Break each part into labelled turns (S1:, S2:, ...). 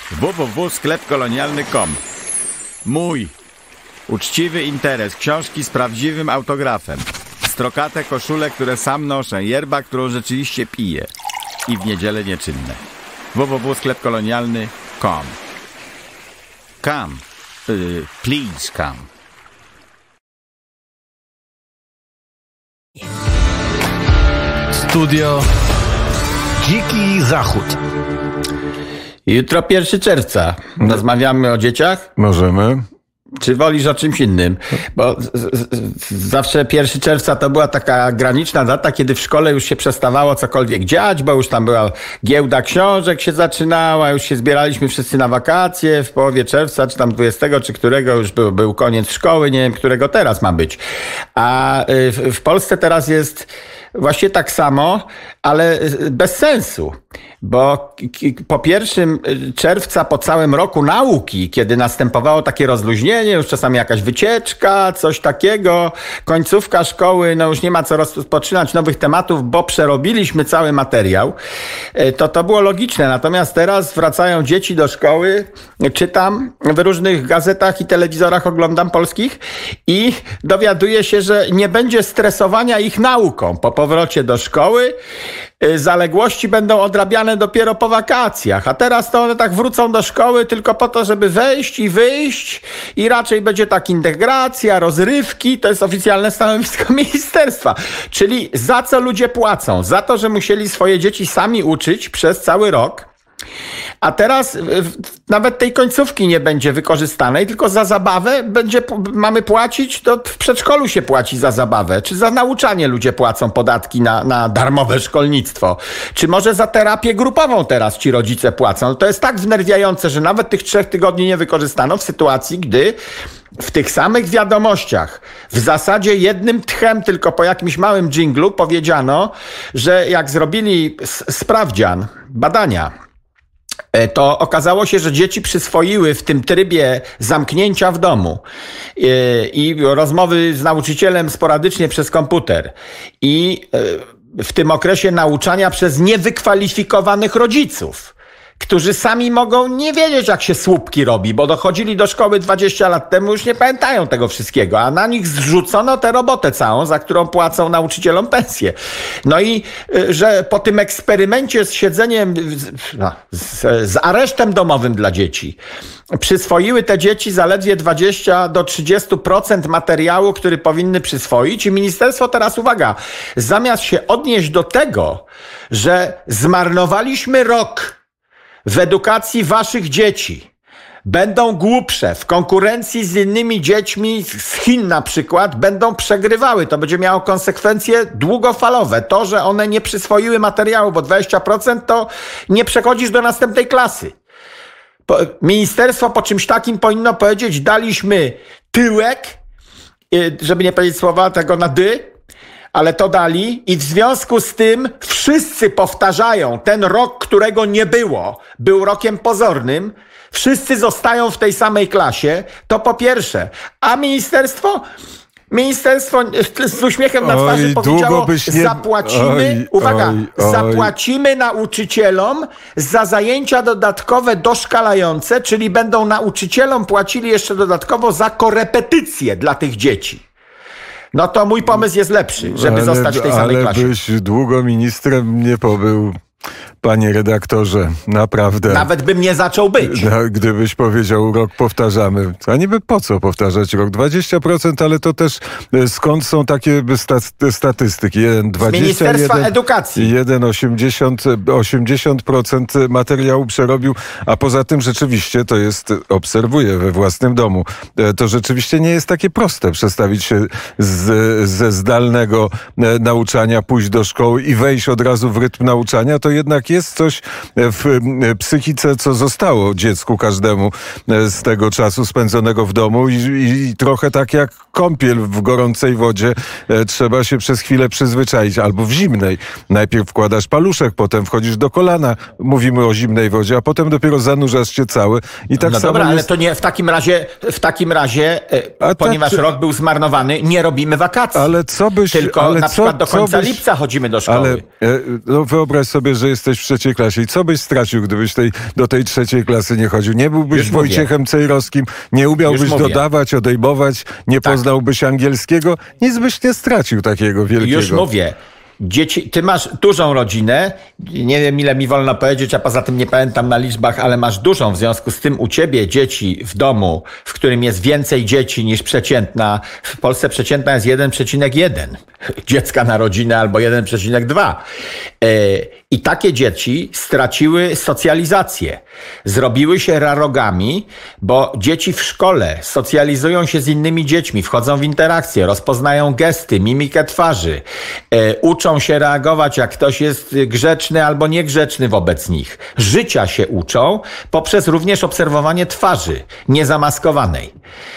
S1: www.sklepkolonialny.com. Mój uczciwy interes, książki z prawdziwym autografem, strokate koszule, które sam noszę, yerba, którą rzeczywiście piję i w niedzielę nieczynne. www.sklepkolonialny.com. Come, please come.
S2: Studio Dziki Zachód.
S1: Jutro 1 czerwca. Rozmawiamy o dzieciach?
S3: Możemy.
S1: Czy wolisz o czymś innym? Bo zawsze 1 czerwca to była taka graniczna data, kiedy w szkole już się przestawało cokolwiek dziać, bo już tam była giełda książek się zaczynała, już się zbieraliśmy wszyscy na wakacje w połowie czerwca, czy tam 20, czy którego już był koniec szkoły, nie wiem, którego teraz ma być. A w Polsce teraz jest właśnie tak samo, ale bez sensu, bo po 1 czerwca, po całym roku nauki, kiedy następowało takie rozluźnienie, już czasami jakaś wycieczka, coś takiego, końcówka szkoły, no już nie ma co rozpoczynać nowych tematów, bo przerobiliśmy cały materiał, to było logiczne. Natomiast teraz wracają dzieci do szkoły, czytam w różnych gazetach i telewizorach, oglądam polskich i dowiaduję się, że nie będzie stresowania ich nauką po powrocie do szkoły. Zaległości będą odrabiane dopiero po wakacjach, a teraz to one tak wrócą do szkoły tylko po to, żeby wejść i wyjść i raczej będzie tak integracja, rozrywki, to jest oficjalne stanowisko ministerstwa. Czyli za co ludzie płacą? Za to, że musieli swoje dzieci sami uczyć przez cały rok. A teraz nawet tej końcówki nie będzie wykorzystanej, tylko za zabawę mamy płacić, to w przedszkolu się płaci za zabawę, czy za nauczanie ludzie płacą podatki na darmowe szkolnictwo, czy może za terapię grupową teraz ci rodzice płacą. To jest tak wnerwiające, że nawet tych 3 tygodni nie wykorzystano w sytuacji, gdy w tych samych wiadomościach, w zasadzie jednym tchem, tylko po jakimś małym dżinglu powiedziano, że jak zrobili sprawdzian, badania, to okazało się, że dzieci przyswoiły w tym trybie zamknięcia w domu i rozmowy z nauczycielem sporadycznie przez komputer i w tym okresie nauczania przez niewykwalifikowanych rodziców, którzy sami mogą nie wiedzieć, jak się słupki robi, bo dochodzili do szkoły 20 lat temu, już nie pamiętają tego wszystkiego, a na nich zrzucono tę robotę całą, za którą płacą nauczycielom pensję. No i że po tym eksperymencie z siedzeniem, z aresztem domowym dla dzieci, przyswoiły te dzieci zaledwie 20 do 30% materiału, który powinny przyswoić i ministerstwo teraz, uwaga, zamiast się odnieść do tego, że zmarnowaliśmy rok w edukacji waszych dzieci, będą głupsze, w konkurencji z innymi dziećmi z Chin na przykład, będą przegrywały. To będzie miało konsekwencje długofalowe. To, że one nie przyswoiły materiału, bo 20% to nie przechodzisz do następnej klasy. Ministerstwo po czymś takim powinno powiedzieć, daliśmy tyłek, żeby nie powiedzieć słowa tego na dy, ale to dali i w związku z tym wszyscy powtarzają, ten rok, którego nie było, był rokiem pozornym, wszyscy zostają w tej samej klasie, to po pierwsze. A ministerstwo z uśmiechem na twarzy powiedziało, zapłacimy, zapłacimy nauczycielom za zajęcia dodatkowe doszkalające, czyli będą nauczycielom płacili jeszcze dodatkowo za korepetycje dla tych dzieci. No to mój pomysł jest lepszy, żeby zostać w tej samej klasie.
S3: Ale byś długo ministrem nie pobył, panie redaktorze, naprawdę.
S1: Nawet bym nie zaczął być.
S3: Gdybyś powiedział, rok powtarzamy. A niby po co powtarzać rok? 20%, ale to też skąd są takie statystyki? 1,20,
S1: Ministerstwa Edukacji.
S3: 80% materiału przerobił, a poza tym rzeczywiście to jest, obserwuję we własnym domu, to rzeczywiście nie jest takie proste przestawić się ze zdalnego nauczania, pójść do szkoły i wejść od razu w rytm nauczania. To jednak jest coś w psychice, co zostało dziecku każdemu z tego czasu spędzonego w domu i trochę tak jak kąpiel w gorącej wodzie, trzeba się przez chwilę przyzwyczaić, albo w zimnej. Najpierw wkładasz paluszek, potem wchodzisz do kolana, mówimy o zimnej wodzie, a potem dopiero zanurzasz się cały. I tak
S1: no
S3: samo
S1: dobra,
S3: jest...
S1: ale to nie w takim razie, ponieważ rok był zmarnowany, nie robimy wakacji.
S3: Ale co byś...
S1: Tylko na przykład do końca lipca chodzimy do szkoły.
S3: Ale no wyobraź sobie, wiesz, że jesteś w trzeciej klasie i co byś stracił, gdybyś do tej trzeciej klasy nie chodził? Nie byłbyś
S1: Już
S3: Wojciechem Cejrowskim, nie umiałbyś dodawać, odejmować, nie poznałbyś angielskiego, nic byś nie stracił takiego wielkiego.
S1: Już mówię. Dzieci, ty masz dużą rodzinę, nie wiem ile mi wolno powiedzieć, a poza tym nie pamiętam na liczbach, ale masz dużą, w związku z tym u ciebie dzieci w domu, w którym jest więcej dzieci niż przeciętna, w Polsce przeciętna jest 1,1 dziecka na rodzinę albo 1,2. I takie dzieci straciły socjalizację. Zrobiły się rarogami, bo dzieci w szkole socjalizują się z innymi dziećmi, wchodzą w interakcje, rozpoznają gesty, mimikę twarzy, uczą się reagować, jak ktoś jest grzeczny albo niegrzeczny wobec nich. Życia się uczą poprzez również obserwowanie twarzy niezamaskowanej.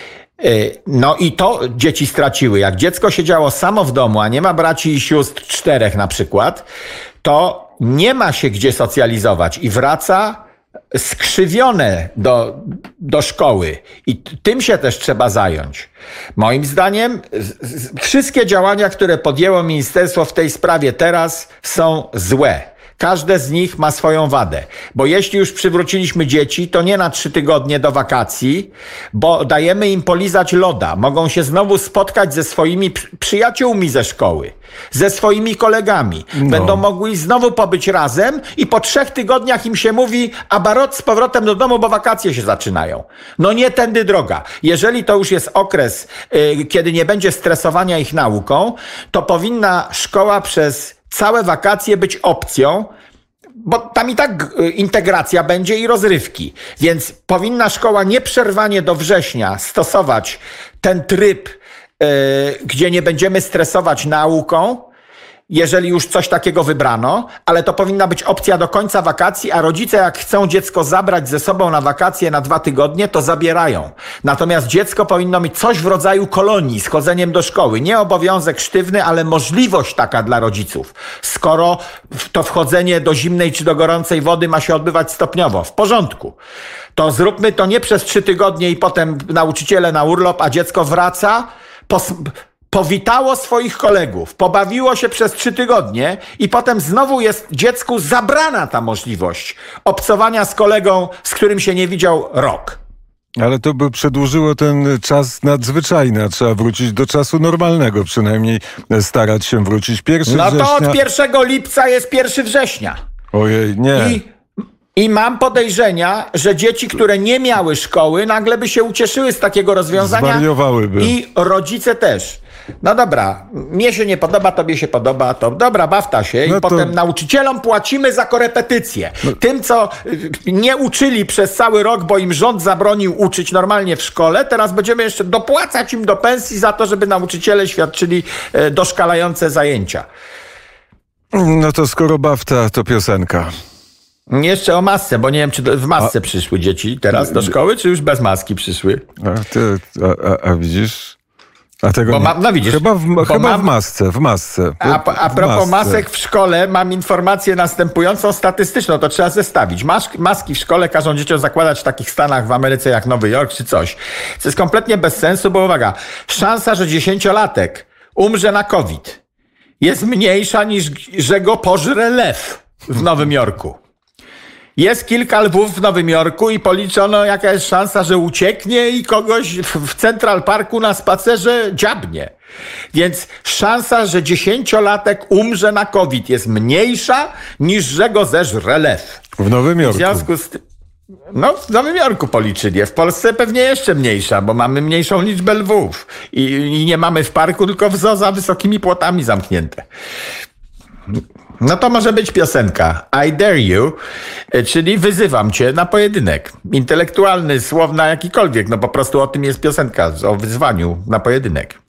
S1: No i to dzieci straciły. Jak dziecko siedziało samo w domu, a nie ma braci i sióstr 4 na przykład, to nie ma się gdzie socjalizować i wraca skrzywione do szkoły. I tym się też trzeba zająć. Moim zdaniem wszystkie działania, które podjęło ministerstwo w tej sprawie teraz, są złe. Każde z nich ma swoją wadę. Bo jeśli już przywróciliśmy dzieci, to nie na 3 tygodnie do wakacji, bo dajemy im polizać loda. Mogą się znowu spotkać ze swoimi przyjaciółmi ze szkoły, ze swoimi kolegami. Będą mogli znowu pobyć razem i po 3 tygodniach im się mówi, a barot z powrotem do domu, bo wakacje się zaczynają. No nie tędy droga. Jeżeli to już jest okres, kiedy nie będzie stresowania ich nauką, to powinna szkoła przez całe wakacje być opcją, bo tam i tak integracja będzie i rozrywki. Więc powinna szkoła nieprzerwanie do września stosować ten tryb, gdzie nie będziemy stresować nauką, jeżeli już coś takiego wybrano, ale to powinna być opcja do końca wakacji, a rodzice jak chcą dziecko zabrać ze sobą na wakacje na 2 tygodnie, to zabierają. Natomiast dziecko powinno mieć coś w rodzaju kolonii z chodzeniem do szkoły. Nie obowiązek sztywny, ale możliwość taka dla rodziców. Skoro to wchodzenie do zimnej czy do gorącej wody ma się odbywać stopniowo. W porządku. To zróbmy to nie przez 3 tygodnie i potem nauczyciele na urlop, a dziecko wraca powitało swoich kolegów, pobawiło się przez 3 tygodnie i potem znowu jest dziecku zabrana ta możliwość obcowania z kolegą, z którym się nie widział rok.
S3: Ale to by przedłużyło ten czas nadzwyczajny, a trzeba wrócić do czasu normalnego, przynajmniej starać się wrócić 1 września.
S1: No to od 1 lipca jest 1 września.
S3: Ojej, nie.
S1: I mam podejrzenia, że dzieci, które nie miały szkoły, nagle by się ucieszyły z takiego rozwiązania.
S3: Zwariowałyby.
S1: I rodzice też. No dobra, mnie się nie podoba, tobie się podoba, to dobra, bawta się i potem nauczycielom płacimy za korepetycje. Tym, co nie uczyli przez cały rok, bo im rząd zabronił uczyć normalnie w szkole, teraz będziemy jeszcze dopłacać im do pensji za to, żeby nauczyciele świadczyli doszkalające zajęcia.
S3: No to skoro bafta, to piosenka.
S1: Jeszcze o masce, bo nie wiem, czy w masce przyszły dzieci teraz do szkoły, czy już bez maski przyszły.
S3: A widzisz? A tego
S1: no widzisz,
S3: chyba w masce.
S1: A propos masek w szkole mam informację następującą statystyczną, to trzeba zestawić. Maski w szkole każą dzieciom zakładać w takich stanach w Ameryce jak Nowy Jork czy coś. Co jest kompletnie bez sensu, bo uwaga, szansa, że 10-latek umrze na COVID jest mniejsza niż że go pożre lew w Nowym Jorku. Jest kilka lwów w Nowym Jorku i policzono, jaka jest szansa, że ucieknie i kogoś w Central Parku na spacerze dziabnie. Więc szansa, że 10-latek umrze na COVID jest mniejsza niż że go zeżre lew.
S3: W Nowym Jorku.
S1: W związku z tym, w Nowym Jorku policzyli. W Polsce pewnie jeszcze mniejsza, bo mamy mniejszą liczbę lwów. I nie mamy w parku, tylko w zoo za wysokimi płotami zamknięte. No to może być piosenka I dare you, czyli wyzywam cię na pojedynek. Intelektualny, słowna, jakikolwiek. No po prostu o tym jest piosenka, o wyzwaniu na pojedynek.